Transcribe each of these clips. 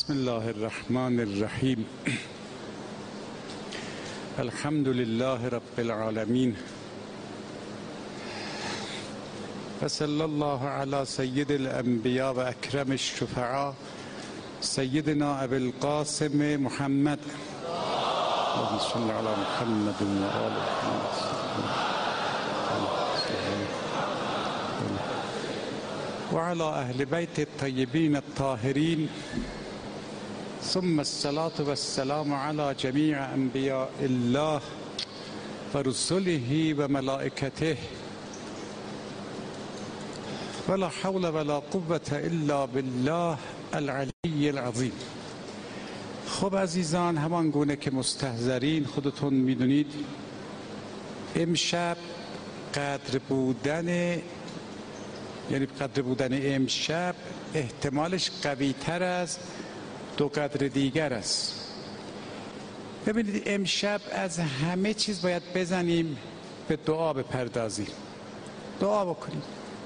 بسم الله الرحمن الرحیم. الحمد لله رب العالمین و صلی الله علی سید الانبیاء و اکرم الشفعاء سیدنا ابی القاسم محمد اللهم صل علی محمد و آل محمد و علی اهل بیت الطیبین الطاهرین ثم الصلاة والسلام على جميع انبیاء الله و رسله و ملائکته ولا حول ولا قوة الا بالله العلی العظیم. خب عزیزان، همان گونه که مستحضرین خودتون میدونید، امشب قدر بودن امشب احتمالش قوی تر از دو قدر دیگر است. ببینید، امشب از همه چیز باید بزنیم به دعا بپردازیم، دعا بکنیم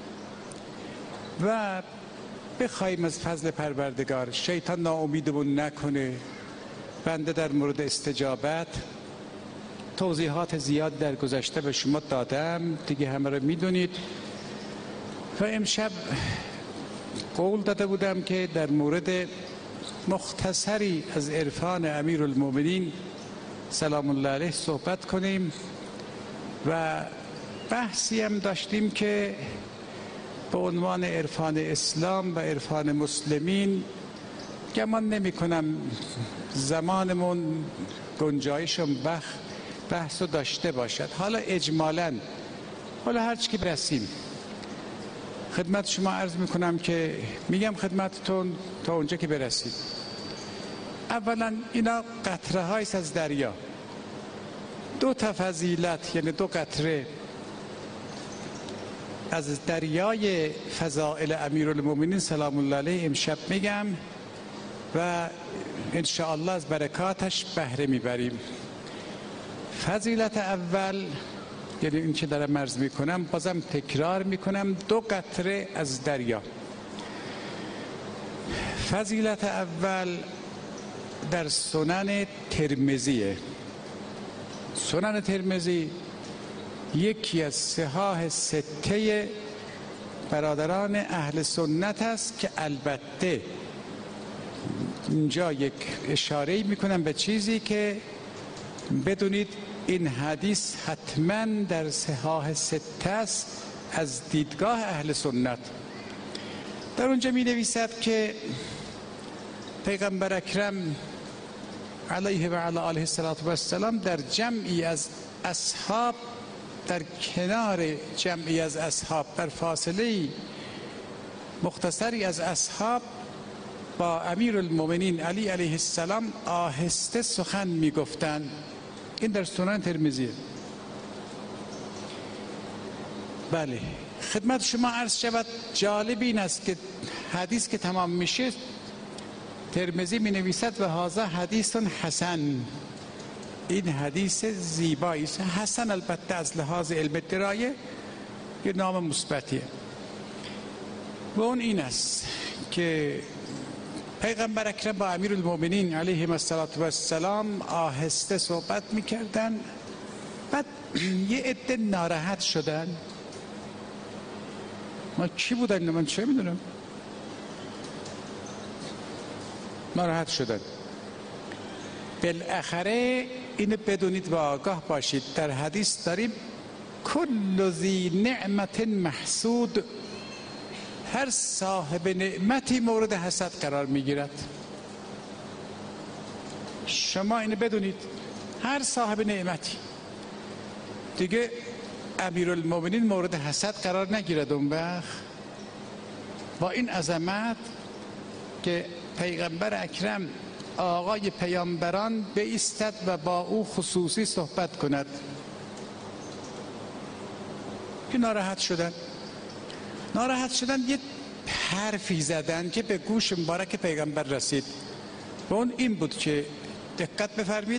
و بخوایم از فضل پروردگار شیطان ناامیدمون نکنه. بنده در مورد استجابت توضیحات زیاد در گذشته به شما دادم، دیگه همه رو میدونید. و امشب قول داده بودم که در مورد مختصری از عرفان امیرالمومنین سلام الله علیه صحبت کنیم و بحثی هم داشتیم که به عنوان عرفان اسلام و عرفان مسلمین. گمان نمی کنم زمانمون گنجایشم بحث رو داشته باشد. حالا اجمالاً هر چی که برسیم خدمت شما عرض میکنم که میگم خدمتتون تا اونجا که برسید. اولا اینا قطره هایست از دریا، دو تا فضیلت، یعنی دو قطره از دریای فضائل امیرالمومنین سلام الله علیه امشب میگم و انشاءالله از برکاتش بهره میبریم. فضیلت اول، یعنی این که دارم عرض میکنم، بازم تکرار میکنم، دو قطره از دریا. فضیلت اول در سنن ترمذیه. سنن ترمذی یکی از صحاح سته برادران اهل سنت است که البته اینجا یک اشاره میکنم به چیزی که بدونید این حدیث حتما در صحاح سته است از دیدگاه اهل سنت. در اونجا می نویسد که پیغمبر اکرم علیه و علی آله السلام در جمعی از اصحاب، در کنار جمعی از اصحاب، در فاصله مختصری از اصحاب، با امیرالمومنین علی علیه السلام آهسته سخن می گفتند. این در سنن ترمذیه. بله، خدمت شما عرض شود، جالب این است که حدیث که تمام میشه ترمذی می نویسد و هذا حدیث حسن، این حدیث زیبایی است. حسن البته از لحاظ علم درایه یه نام مثبتیه و اون این است که پیغمبر اکرم با امیرالمومنین علیه السلام آهسته صحبت میکردن. بعد یه عده ناراحت شدن. ما کی بودن؟ من چه میدونم. ناراحت شدن. بالاخره اینو بدونید و آگاه باشید، در حدیث داریم کل ذی نعمت محسود، هر صاحب نعمتی مورد حسد قرار میگیرد. شما اینو بدونید، هر صاحب نعمتی. دیگه امیرالمومنین مورد حسد قرار نگیرد اون وقت. با این عظمت که پیغمبر اکرم آقای پیامبران بایستد و با او خصوصی صحبت کند، که ناراحت شدن یه حرفی زدن که به گوش مبارک پیغمبر رسید و اون این بود که دقت بفرمید،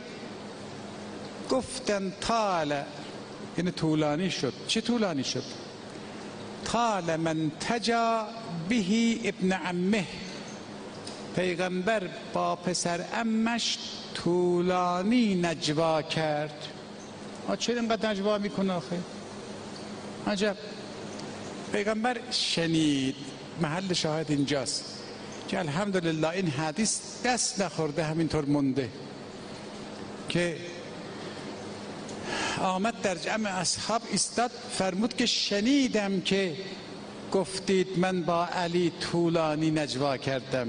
گفتن طال، یعنی طولانی شد. چه طولانی شد؟ طال من تجا به ابن عمه، پیغمبر با پسر عمش طولانی نجوا کرد. چرا اینقدر نجوا میکنه آخه؟ عجب. پیغمبر شنید، محل شاهد اینجاست که الحمدلله این حدیث دست نخورده، همینطور مونده که آمد در جمع اصحاب ایستاد، فرمود که شنیدم که گفتید من با علی طولانی نجوا کردم،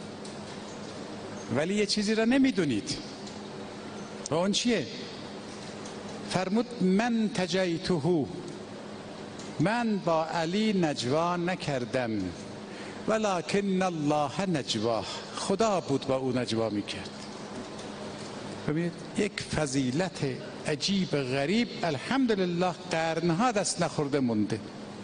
ولی یه چیزی را نمیدونید. و اون چیه؟ فرمود من تجیته، من با علی نجوا نکردم، ولکن الله نجواه، خدا بود با او نجوا میکرد. ببینید یک فضیلت عجیب غریب الحمدلله قرنها دست نخورده مونده.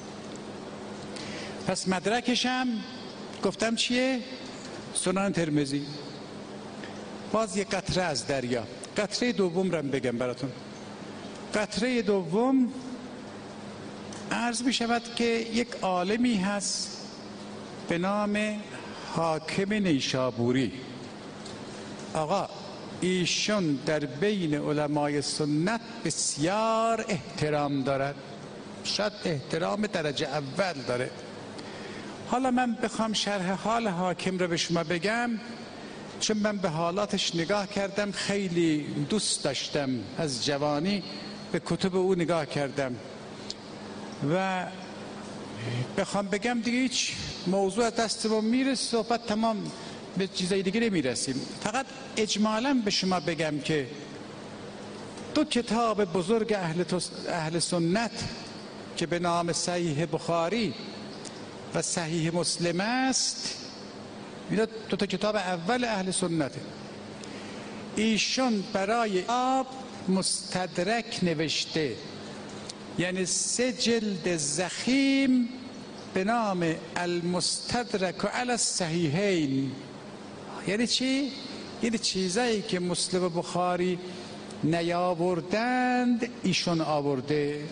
پس مدرکشم گفتم چیه؟ سنن ترمذی. باز یک قطره از دریا. قطره دوم رو بگم براتون. قطره دوم عرض می شود که یک عالمی هست به نام حاکم نیشابوری. آقا ایشون در بین علمای سنت بسیار احترام دارد، شاید احترام درجه اول داره. حالا من بخوام شرح حال حاکم رو به شما بگم، چون من به حالاتش نگاه کردم، خیلی دوست داشتم، از جوانی به کتب او نگاه کردم و بخوام بگم دیگه هیچ موضوع دستمون میره، صحبت تمام، به چیزای دیگه نمیرسیم. فقط اجمالا به شما بگم که دو کتاب بزرگ اهل سنت که به نام صحیح بخاری و صحیح مسلم است، اینا دو تا کتاب اول اهل سنته. ایشون برای آب مستدرک نوشته، یعنی 3 جلد ضخیم به نام المستدرک علی الصحیحین. یعنی چی؟ یعنی چیزایی که مسلم و بخاری نیاوردند ایشون آورده.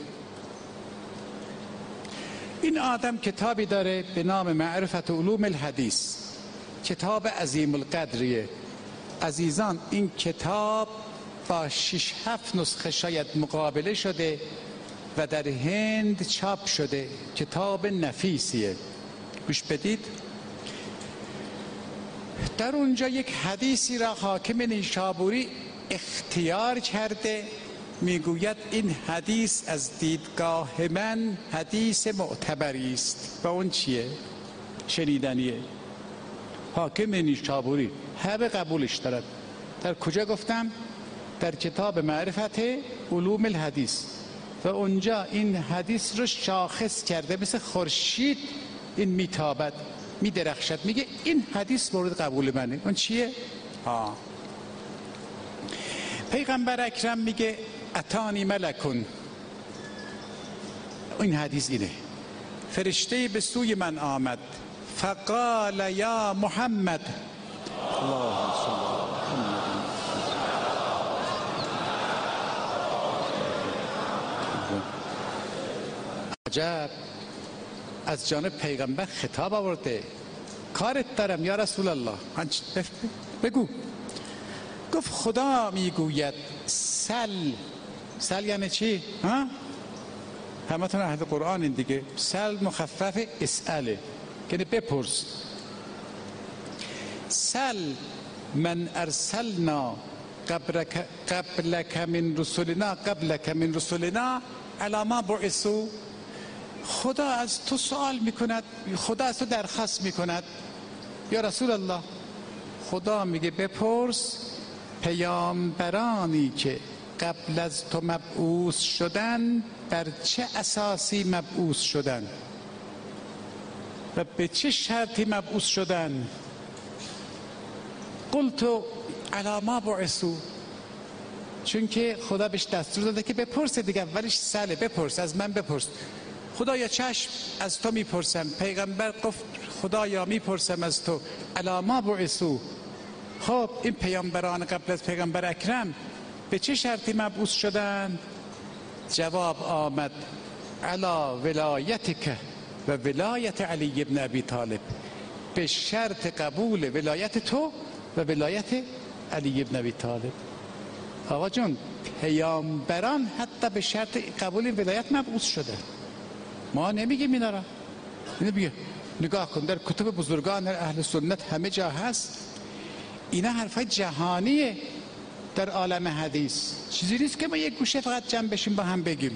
این آدم کتابی داره به نام معرفت علوم الحدیث، کتاب عظیم القدریه. عزیزان این کتاب با 6-7 نسخه شاید مقابله شده و در هند چاپ شده. کتاب نفیسیه، گوش بدید. در اونجا یک حدیثی را حاکم نیشابوری اختیار کرده، میگوید این حدیث از دیدگاه من حدیث معتبری است. و اون چیه؟ شنیدنیه. حاکم نیشابوری همه قبولش دارد. در کجا گفتم؟ در کتاب معرفت علوم الحدیث. و اونجا این حدیث رو شاخص کرده، مثل خورشید این میتابد، میدرخشد، میگه این حدیث مورد قبول منه. اون چیه؟ پیغمبر اکرم میگه اتانی ملکون، این حدیث اینه، فرشته به سوی من آمد، فقال یا محمد، اللهم صل علی محمد. عجب، از جانب پیغمبر خطاب آورده، کارت دارم یا رسول الله. بگو. گفت خدا میگوید سل یعنی چی؟ همتون اهل قرآن این دیگه. سل مخفف اسئله، یعنی بپرس. سل من ارسلنا قبلک من رسولنا علی ما بعثوا. خدا از تو سوال میکند، خدا از تو درخواست میکند یا رسول الله. خدا میگه بپرس پیامبرانی که قبل از تو مبعوث شدن بر چه اساسی مبعوث شدن و به چه شرطی مبعوث شدن. قلت علی ما بعثوا، چون که خدا بهش دستور داده که بپرس دیگه. اولش سله، بپرس، از من بپرس. خدایا چشم، از تو میپرسم. پیغمبر گفت خدایا میپرسم از تو علی ما بعثوا. خب این پیامبران قبل از پیغمبر اکرم به چه شرطی مبعوث شدن؟ جواب آمد علی ولایتک و ولایت علی ابن ابی طالب. به شرط قبول ولایت تو و ولایت علی ابن ابی طالب. آقا جون، پیامبران حتی به شرط قبول ولایت مبعوث شده. ما نمیگیم اینا را. نگاه کن در کتب بزرگان اهل سنت همه جا هست. اینا حرفای جهانیه در عالم حدیث، چیزی نیست که ما یک گوشه فقط جمع بشیم با هم بگیم.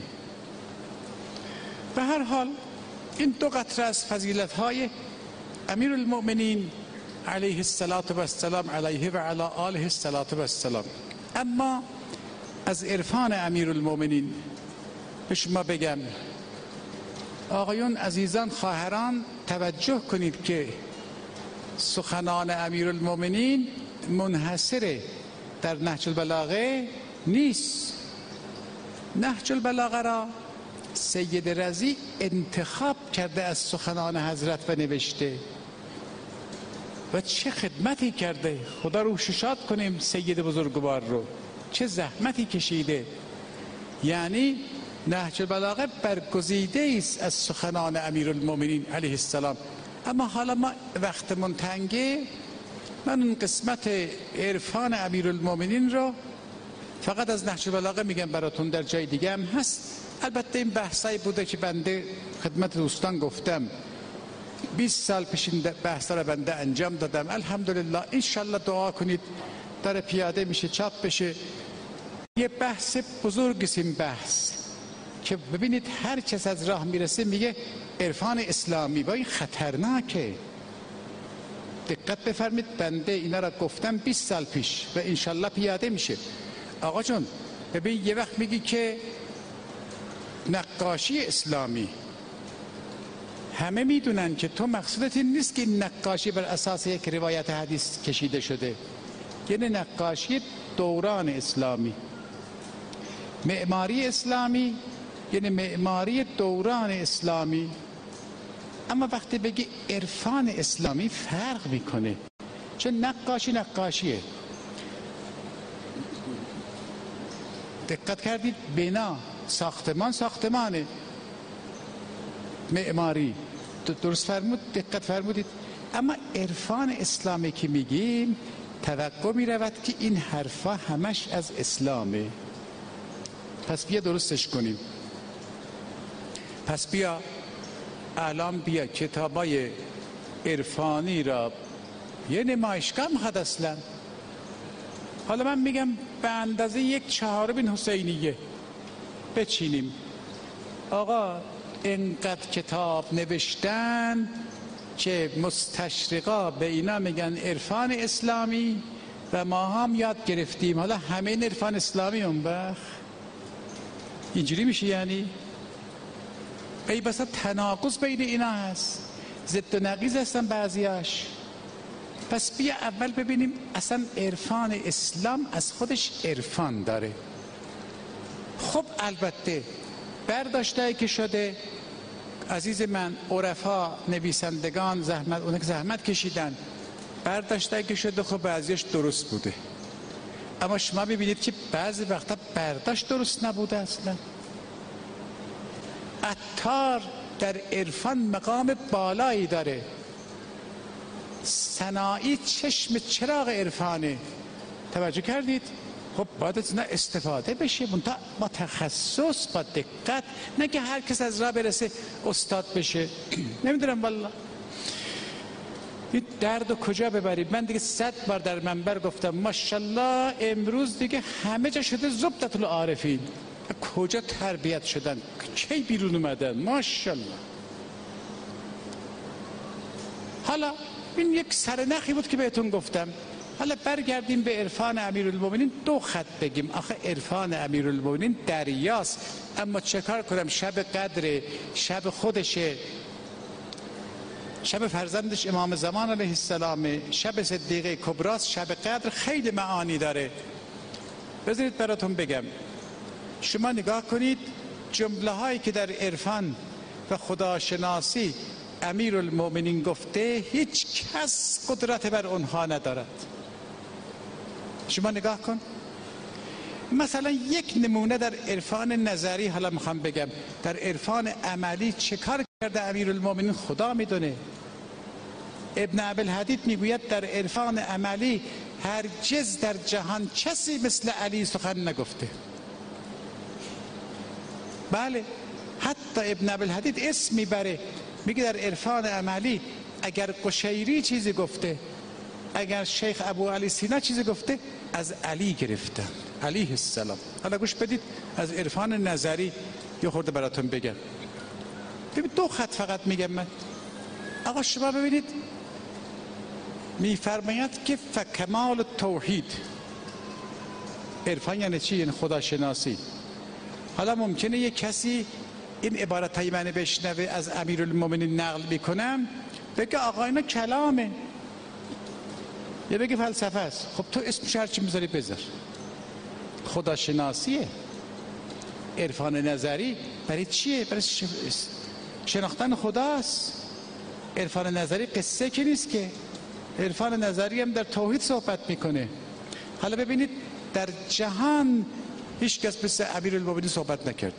به هر حال این دو قطره از فضیلت‌های امیرالمؤمنین علیه السلام علیه و علی آله السلام. اما از عرفان امیرالمؤمنین به شما بگم، آقایون عزیزان خواهران توجه کنید که سخنان امیرالمؤمنین منحصر در نهج البلاغه نیست. نهج البلاغه را سید رضی انتخاب کرده از سخنان حضرت و نوشته و چه خدمتی کرده. خدا روش شاد کنیم سید بزرگوار رو، چه زحمتی کشیده. یعنی نهج البلاغه برگزیده است از سخنان امیرالمؤمنین علیه السلام. اما حالا ما وقتمون تنگه، من اون قسمت عرفان امیرالمؤمنین رو فقط از نهج البلاغه میگم براتون، در جای دیگه هم هست. البته این بحثایی بوده که بنده خدمت دوستان گفتم 20 سال پیش این بحثا رو بنده انجام دادم. الحمدلله انشالله دعا کنید داره پیاده میشه، چاپ بشه. یه بحث بزرگ است این بحث که ببینید هر کس از راه میرسه میگه عرفان اسلامی، با این خطرناکه. دقت بفرمید، بنده اینا را گفتم 20 سال پیش و انشالله پیاده میشه. آقا جون ببین، یه وقت میگی که نقاشی اسلامی، همه میدونن که تو مقصودت این نیست که این نقاشی بر اساس یک روایت حدیث کشیده شده، یعنی نقاشی دوران اسلامی. معماری اسلامی یعنی معماری دوران اسلامی. اما وقتی بگی عرفان اسلامی فرق میکنه، چون نقاشی نقاشیه. دقت کردید؟ بنا، ساختمان ساختمانه، معماری. درست فرمود، دقت فرمودید. اما عرفان اسلامی که میگیم توقع میرود که این حرفا همش از اسلامه. پس بیا درستش کنیم. پس بیا الان بیا کتابای عرفانی را یه نمایشگاه میخواد اصلا. حالا من میگم به اندازه 1/4 حسینیه بچینیم. آقا اینقدر کتاب نوشتن که مستشرقا به اینا میگن عرفان اسلامی و ما هم یاد گرفتیم. حالا همه این عرفان اسلامی اون وقت اینجوری میشه؟ یعنی ای بسا تناقض بین اینا هست، ضد و نقیض هستن بعضیاش. پس بیا اول ببینیم اصلا عرفان اسلام از خودش عرفان داره. خب البته برداشتهایی که شده عزیز من، عرفا نویسندگان زحمت کشیدن، برداشتهایی که شده خب بعضیش درست بوده. اما شما ببینید که بعضی وقتا برداشت درست نبوده اصلا. عطار در عرفان مقام بالایی داره، سنایی چشم چراغ عرفانه. توجه کردید؟ خب باید از اینا استفاده بشه، با تخصص، با دقت، نه که هر کس از راه برسه استاد بشه. نمیدونم والله این درد و کجا ببرید. من دیگه 100 بار در منبر گفتم ماشاءالله امروز دیگه همه جا شده زبدة العارفین. کجا تربیت شدن، کی بیرون اومدن، ماشاءالله. حالا این یک سرنخی بود که بهتون گفتم. حالا برگردیم به عرفان امیرالمؤمنین. 2 خط بگیم. آخه عرفان امیرالمؤمنین دریاست. اما چه کار کنم؟ شب قدر، شب خودشه، شب فرزندش امام زمان علیه السلام، شب صدیقه کبراست. شب قدر خیلی معانی داره. بذارید براتون بگم. شما نگاه کنید جمله هایی که در عرفان و خداشناسی امیرالمؤمنین گفته هیچ کس قدرت بر اونها ندارد. شما نگاه کن. مثلا یک نمونه در عرفان نظری حالا میخوام بگم، در عرفان عملی چه کار کرده امیرالمؤمنین خدا میدونه. ابن ابوالحدید میگوید در عرفان عملی هرگز در جهان کسی مثل علی سخن نگفته. بله، حتی ابن ابوالحدید اسم میبره، میگه در عرفان عملی اگر قشیری چیزی گفته، اگر شیخ ابو علی سینا چیزی گفته، از علی گرفتن علیه السلام. حالا گوش بدید، از عرفان نظری یه خورده براتون بگم. ببین 2 خط فقط میگم من. آقا شما ببینید میفرماید که فکمال توحید، عرفان یعنی چی؟ یعنی خداشناسی. حالا ممکنه یک کسی این عبارتای من بشنوه از امیرالمومنین نقل میکنم بگه آقا اینا کلامه، یا بگه فلسفه است. خب تو اسمش هرچی میذاری بذار، خداشناسیه. عرفان نظری برای چیه؟ برای شناختن خداست. عرفان نظری قصه که نیست که، عرفان نظری هم در توحید صحبت میکنه. حالا ببینید در جهان هیچ کس مثل امیرالمومنین صحبت نکرده.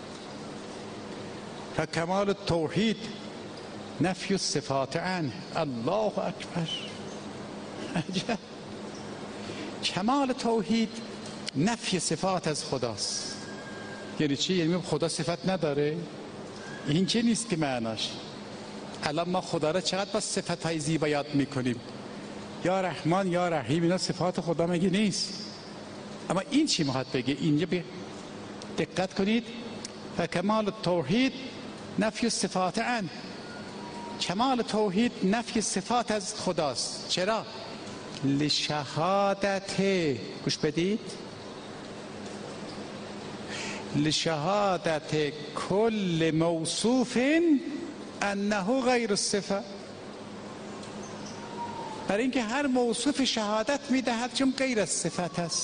فکمال توحید نفی الصفات عنه. الله اکبر. عجب. کمال توحید نفی صفات از خداست. یعنی چی؟ یعنی خدا صفت نداره؟ این چه نیست که معناش. الان ما خدا را چقدر با صفتهای زیبا یاد میکنیم، یا رحمان یا رحیم، اینا صفات خدا مگه نیست؟ اما این چی میخواد بگه؟ اینجا دقت کنید. فکمال توحید نفی صفات عنه. کمال توحید نفی صفات از خداست. چرا؟ لشهادت، گوش بدید، لشهادت کل موصوف انه غیر الصفه. برای اینکه هر موصوف شهادت میدهد چون غیر از صفت است.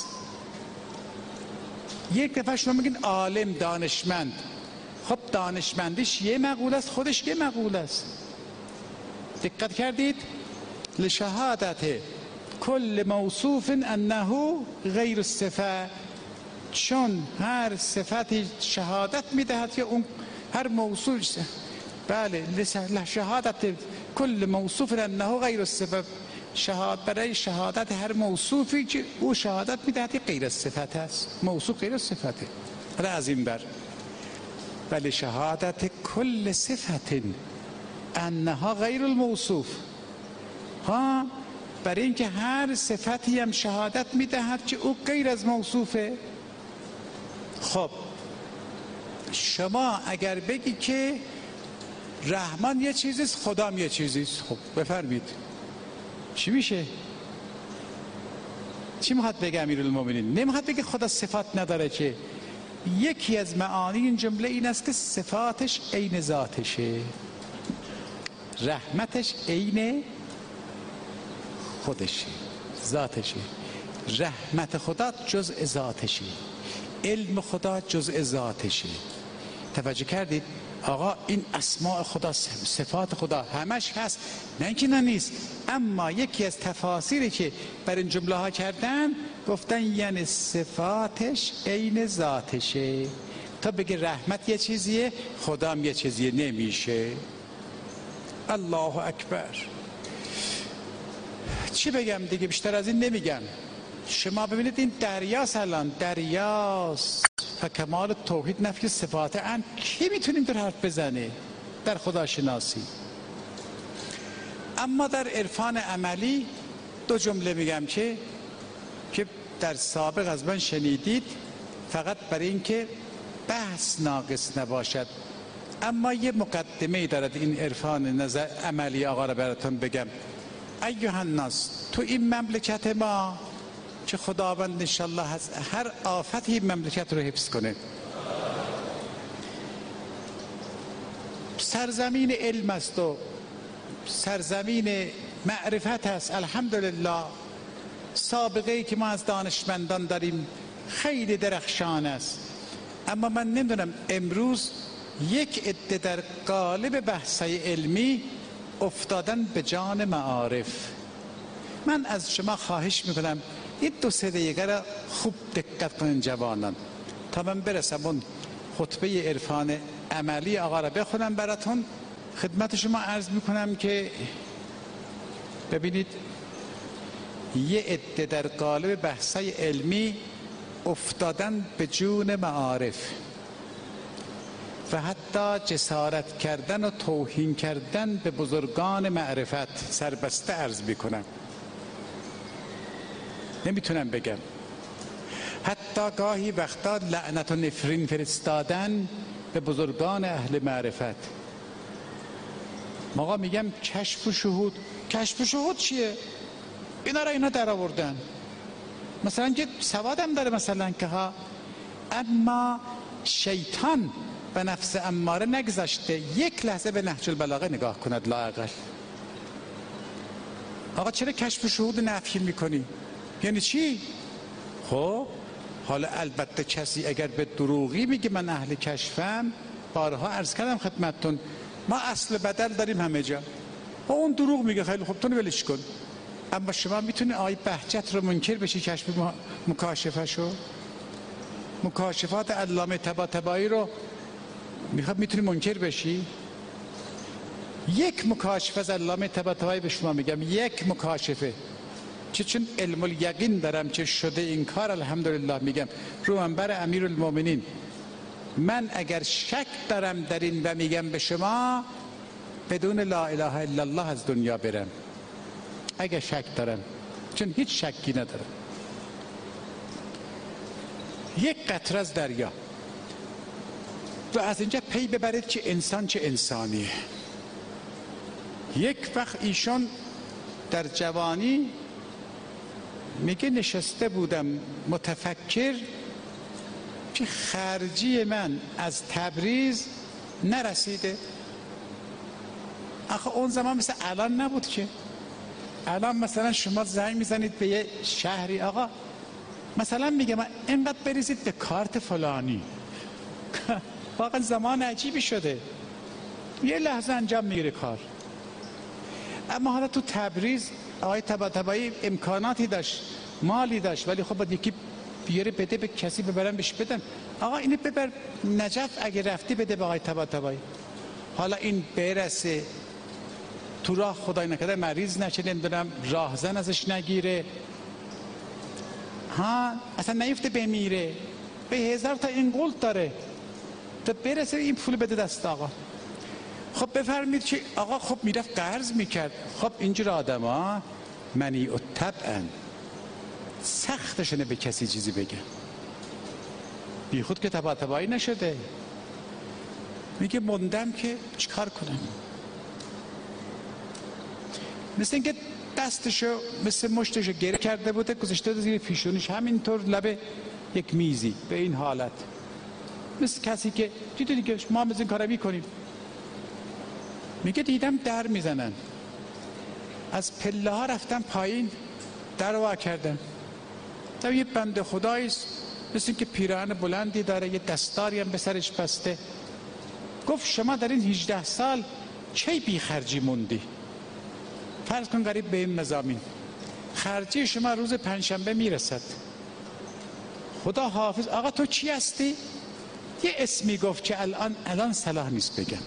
یک دفعه شما میگین عالم، دانشمند. خب دانشمندیش یه مقول است، خودش یه مقول است. دقت کردید؟ لشهادت کل موصوف انه غیر الصفه، چون هر صفتی شهادت میدهد که اون هر موصوف، بله، لشهادت کل موصوف انه غیر الصفه، برای شهادت هر موصوفی که او شهادت میدهد که غیر الصفت است، موصوف غیر الصفته. حالا از این بر ولی شهادت کل صفت انها غیر الموصوف، ها، برای اینکه هر صفتی هم شهادت میدهد که او غیر از موصوفه. خب شما اگر بگی که رحمان یه چیزیست، خدا هم یه چیزیست، خب بفرمید چی میشه؟ چی میخواد بگه امیرالمومنین؟ نمیخواد بگه خدا صفات نداره، که یکی از معانی این جمله این است که صفاتش عین ذاتشه، رحمتش عین خودشه، ذاتشه. رحمت خدا جزء ذاتشه، علم خدا جزء ذاتشه. توجه کردید؟ آقا این اسماء خدا، صفات خدا همش هست، نه اینکه نه نیست. اما یکی از تفاسیری که بر این جمله ها کردن گفتن یعنی صفاتش عین ذاتشه. تا بگه رحمت یه چیزیه، خدا هم یه چیزیه، نمیشه. الله اکبر. چی بگم دیگه؟ بیشتر از این نمیگم. شما ببینید این دریاست، الان دریاست. فکمال توحید نفی صفات عنه. کی میتونیم در حرف بزنه در خداشناسی؟ اما در عرفان عملی 2 جمله میگم که در سابق از من شنیدید، فقط برای اینکه بحث ناقص نباشد. اما یه مقدمه دارد این عرفان نظر عملی آقا را براتون بگم. ایها الناس، تو این مملکت ما که خداوند انشالله هست هر آفتی این مملکت رو حفظ کنه، سرزمین علم است و سرزمین معرفت است. الحمدلله سابقه ای که ما از دانشمندان داریم خیلی درخشان است. اما من نمیدونم امروز یک عده در قالب بحثای علمی افتادن به جان معارف. من از شما خواهش میکنم این 2-3 دقیقه را خوب دقت کنین جوانان، تا من برسم اون خطبه عرفان عملی آقا را بخونم براتون. خدمت شما عرض میکنم که ببینید یه عده در قالب بحثای علمی افتادن به جون معارف و حتی جسارت کردن و توهین کردن به بزرگان معرفت سربسته عرض میکنم، نمیتونم بگم. حتی گاهی وقتا لعنت و نفرین فرستادن به بزرگان اهل معرفت. موقع میگم کشف و شهود. کشف و شهود چیه؟ اینا در آوردن. مثلا که سوادم داره مثلا که ها، اما شیطان به نفس اماره نگذاشته یک لحظه به نهج البلاغه نگاه کند لااقل. آقا چرا کشف و شهود نفی میکنی؟ یعنی چی؟ خب حالا البته کسی اگر به دروغی میگه من اهل کشفم، بارها عرض کردم خدمتتون ما اصل بدل داریم همه جا، و اون دروغ میگه خیلی خوب تو ولش کن. اما شما میتونی آی بهجت رو منکر بشی، کشف مکاشفه شو، مکاشفات علامه طباطبایی رو میتونی منکر بشی؟ یک مکاشفه از علامه طباطبایی به شما میگم، یک مکاشفه، چون علم الیقین دارم که شده این کار الحمدلله. میگم رو منبر امیرالمومنین من اگر شک دارم در این و میگم به شما بدون لا اله الا الله از دنیا برم، اگر شک دارم، چون هیچ شکی ندارم. یک قطره از دریا و از اینجا پی ببرید که انسان چه انسانیه. یک وقت ایشون در جوانی میگه نشسته بودم متفکر که خرجی من از تبریز نرسیده. آخه اون زمان مثل الان نبود که. الان مثلا شما زنگ میزنید به یه شهری، آقا مثلا میگه من اینقدر بریزید به کارت فلانی. واقعا زمان عجیبی شده، یه لحظه انجام میگیره کار. اما حالا تو تبریز آقای طباطبایی امکاناتی داشت، مالی داشت، ولی خب باید یکی بیاره بده به کسی، ببرن بهش بدن. آقا اینو ببر نجف اگه رفتی بده به آقای طباطبایی. حالا این برسه تو راه خدای نکرده مریض نشه، نمیدونم راهزن ازش نگیره، ها اصلا نیفته بمیره، به 1000 تا این قلت داره تا برسه این پول بده دست آقا. خب بفرمید که آقا خب میرفت قرض میکرد. خب اینجور آدم ها منی و طبعا سختشونه به کسی چیزی بگن، بی خود که طباطبایی نشده. میگه موندم که چیکار کنم، مثل اینکه دستشو مثل مشتشو گره کرده بوده گذاشته زیر پیشونیش، همینطور لبه یک میزی به این حالت، مثل کسی که دیدی که ما از این کارا میکنیم. میگه دیدم در میزنن، از پله ها رفتم پایین، در وا کردم، تا یه بنده خداییست مثل اینکه پیراهن بلندی داره، یه دستاری هم به سرش بسته. گفت شما در این 18 سال چه بی خرجی موندی؟ فرض کن قریب به این مضامین خرجی شما روز پنجشنبه میرسد. خدا حافظ آقا تو چی هستی؟ یه اسمی گفت که الان صلاح نیست بگم.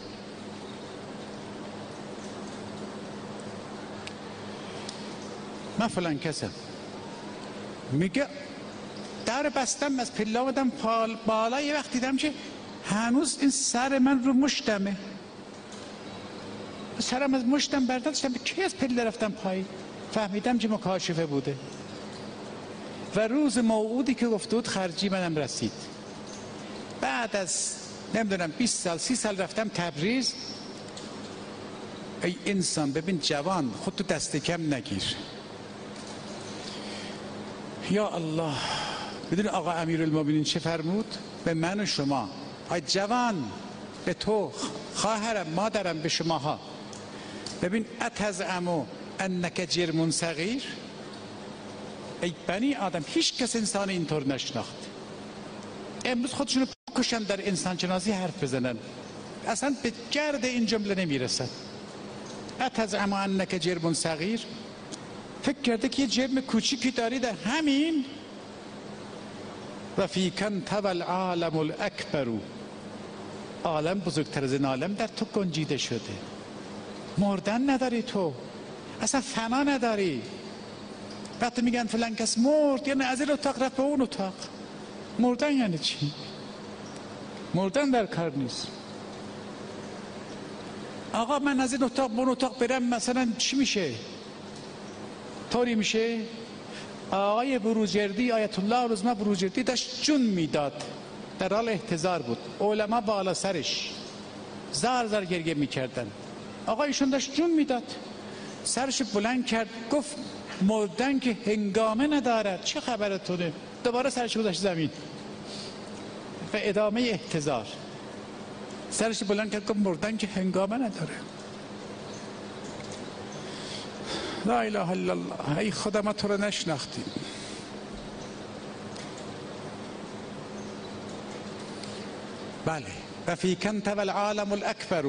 من فلان کسم. میگه در بستم، از پله آمدم بالا، یه وقت دیدم که هنوز این سر من رو مشتمه، سرم از مشتم برداشتم، کی از پله رفتم پایین، فهمیدم که مکاشفه بوده و روز موعودی که گفته بود خرجی منم رسید. بعد از نمیدونم 20 سال 30 سال رفتم تبریز. ای انسان ببین جوان، خود تو دست کم نگیر. یا الله، بدون آقا امیرالمومنین چه فرمود به من و شما؟ ای جوان، به تو خواهرم مادرم، به شماها، ببین اتزعمو انک جرم صغیر. ای بنی آدم، هیچ کس انسان اینطور نشناخت. امروز خودشونو بکشن در انسان شناسی حرف بزنن، اصلا به گرد این جمله نمیرسن. اتزعمو انک جرم صغیر، فکر کرده که یه جرم کوچیکی داری در همین. و فیکن تول عالم الاکبر، عالم بزرگتر از این عالم در تو گنجیده شده. مردن نداری تو، اصلا فنا نداری. وقتی میگن فلان کس مرد یعنی از این اتاق رفت به اون اتاق. مردن یعنی چی؟ مردن در کار نیست. آقا من از این اتاق به اون اتاق برم مثلا چی میشه؟ طوری میشه. آقای بروجردی، آیت الله رضا بروجردی داشت جون میداد، در حال احتضار بود، علما بالا سرش زار زار گریه میکردن. آقا ایشون داشت جون میداد، سرش بلند کرد گفت مردن که هنگامه ندارد، چه خبرتونه؟ دوباره سرش گذاشت زمین و ادامه احتضار. سرش بلند کرد گفت مردن که هنگامه نداره. لا اله الا الله. ای خدا ما تو رو نشناختیم. بله. و فیکنت والعالم الاکبر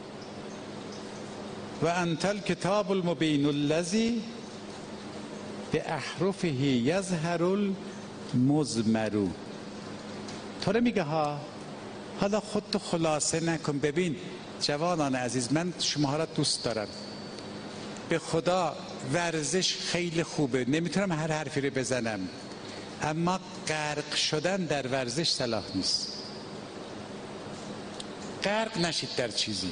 و انت الکتاب المبین الذی باحرفه یظهر المضمر. تو رو میگه ها. حالا خودتو خلاصه نکن. ببین جوانان عزیز، من شما را دوست دارم. به خدا ورزش خیلی خوبه، نمیتونم هر حرفی رو بزنم، اما غرق شدن در ورزش صلاح نیست. غرق نشید در چیزی.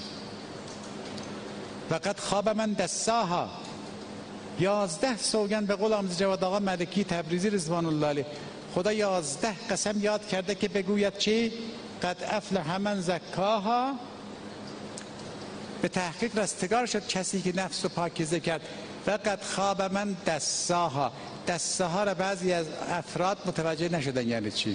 وقت خواب من دساها. 11 سوگند به قول آموزه جواد آقا ملکی تبریزی رضوان الله علیه. خدا 11 قسم یاد کرده که بگوید چی؟ قد افلح من زکاها. به تحقیق رستگار شد کسی که نفس رو پاکیزه کرد. و قد خواب من دساها. دساها را بعضی از افراد متوجه نشدن یعنی چی.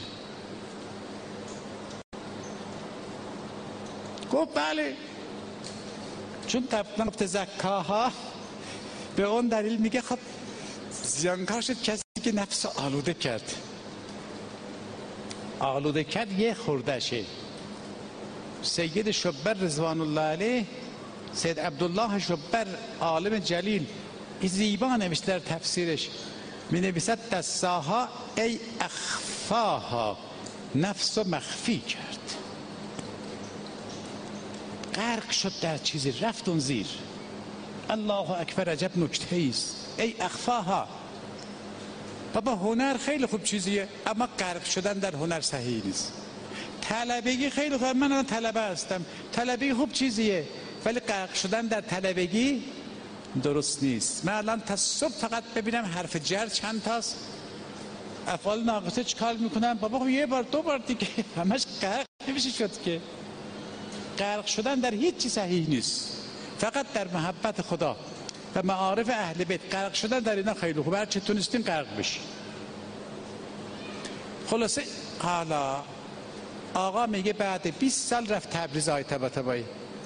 گفت بله، چون قبلا گفته زکاها، به اون دلیل میگه خب زیانکار شد کسی که نفس رو آلوده کرد. آلوده کرد یه خوردشه. سید شبر رضوان الله علیه، سید عبدالله شبر عالم جلیل، این زیبا نوشته در تفسیرش، می نویسد دساها ای اخفاها، نفس رو مخفی کرد. غرق شد در چیزی، رفت اون زیر. الله اکبر، عجب نکته ایست. ای اخفاها. بابا هنر خیلی خوب چیزیه، اما غرق شدن در هنر صحیح نیست. طلبگی خیلی خوب، من الان طلبه هستم، طلبگی خوب چیزیه، ولی غرق شدن در طلبگی درست نیست. من الان تا صبح فقط ببینم حرف جر چند تاست، افعال ناقصه چیکار میکنن. بابا یه بار دو بار دیگه همش غرق نمیشه شد که. غرق شدن در هیچ چیز صحیح نیست، فقط در محبت خدا و معارف اهل بیت. غرق شدن در اینا خیلی خوبه، هر چه تونستین غرق بشین. خلاصه حالا آقا میگه بعد 20 سال رفت تبریز. آیت طباطبایی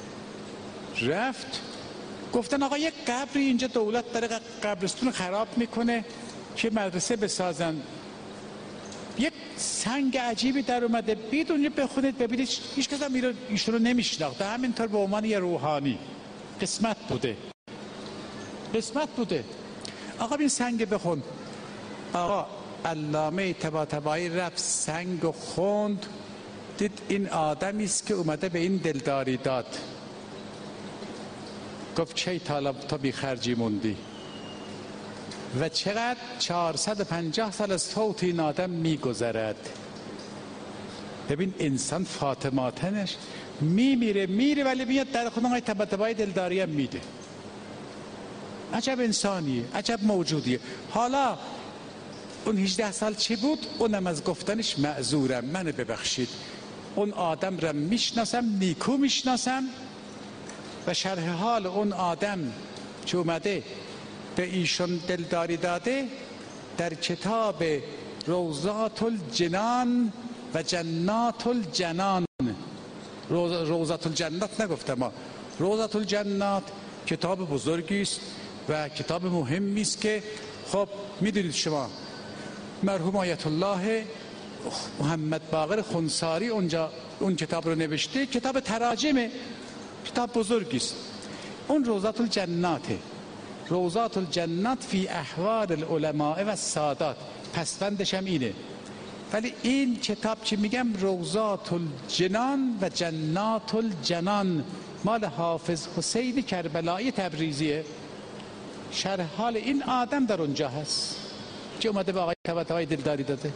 رفت، گفتن آقا یک قبری اینجا دولت داره قبرستون خراب میکنه که مدرسه بسازن. یک سنگ عجیبی در اومده، بید اونجا بخونید ببینید. هیچ کس هم ایشون رو نمیشناخته، همینطور به عنوان یه روحانی. قسمت بوده، قسمت بوده. آقا این سنگ بخون. آقا علامه طباطبایی رفت سنگ و خوند، دید این آدمی است که اومده به این دلداری داد. گفت چه طالب تو بی خرجی موندی و چقدر 450 سال از فوت این آدم میگذرد. ببین انسان فاطماتنش میمیره ولی میاد در خونه های طباطبایی دلداری هم میده. عجب انسانیه، عجب موجودیه. حالا اون 18 سال چی بود؟ اونم از گفتنش معذورم، منو ببخشید. اون آدم را میشناسم، نیکو میشناسم و شرح حال اون آدم که اومده به ایشون دلداری داده در کتاب روضات الجنان و جنات الجنان. روضات الجنات نگفتم ما، روضات الجنات کتاب بزرگی است و کتاب مهمی است که خب میدونید شما مرحوم آیت الله محمد باقر خنساری اونجا اون کتاب رو نوشته. کتاب تراجمه، کتاب بزرگی است. اون روضات الجناته، روضات الجنات فی احوال العلماء و السادات، پسوندش هم اینه. ولی این کتاب که میگم روضات الجنان و جنات الجنان مال حافظ حسین کربلایی تبریزیه. شرح حال این آدم در اونجا هست که اومده به آقای طباطبایی دلداری داده.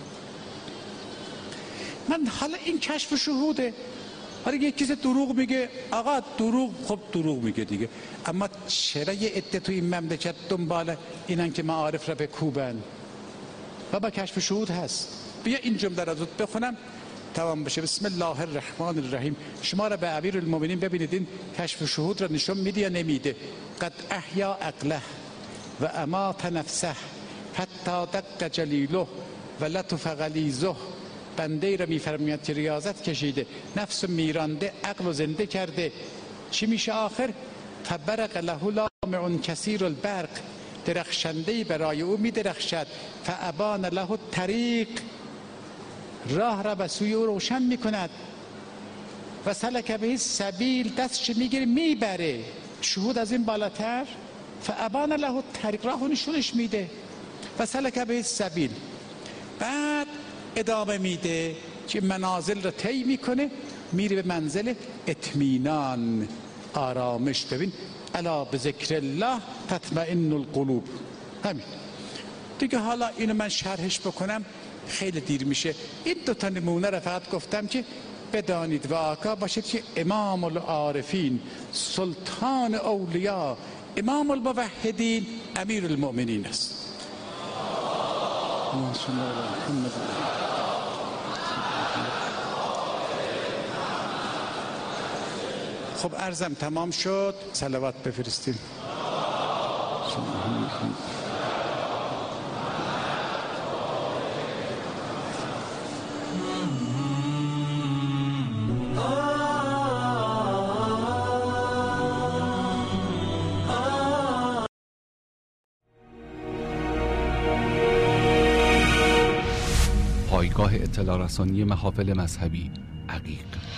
من حالا این کشف شهوده. حالا یک چیز دروغ میگه، آقا دروغ، خب دروغ میگه دیگه، اما چرا یه عده تو این مملکت دنبال اینن که معارف را بکوبن؟ بابا کشف شهود هست. بیا این جمله را زود بخونم تمام بشه. بسم الله الرحمن الرحیم. شما را به امیرالمومنین ببینید این کشف شهود را نشون میده یا نمیده؟ قد احیا عقله و امات نفسه حتی دق جلیله و لطف غلیظه. بنده را میفرماید که ریاضت کشیده، نفس میرانده، عقل زنده کرده. چی میشه آخر؟ فبرق له لامع کثیر البرق. درخشنده‌ای برای او میدرخشد. فابان له الطریق. راه را به سوی او روشن میکند. و سلک به سبیل. دستش میگیره میبره. شهود از این بالاتر؟ فابان له الطریق. راه نشونش میده. و سلک به سبیل. بعد ادامه میده که منازل را طی میکنه، میره به منزل اطمینان، آرامش. ببین الا بذکر الله تطمئن القلوب. همین دیگه. حالا اینو من شرحش بکنم خیلی دیر میشه. این دوتا نمونه را فقط گفتم که بدانید و آگاه باشید که امام العارفین، سلطان اولیا، امام الموحدین، امیر المؤمنین است. خب عرضم تمام شد. صلوات بفرستیم. پایگاه اطلاع رسانی محافل مذهبی عقیق.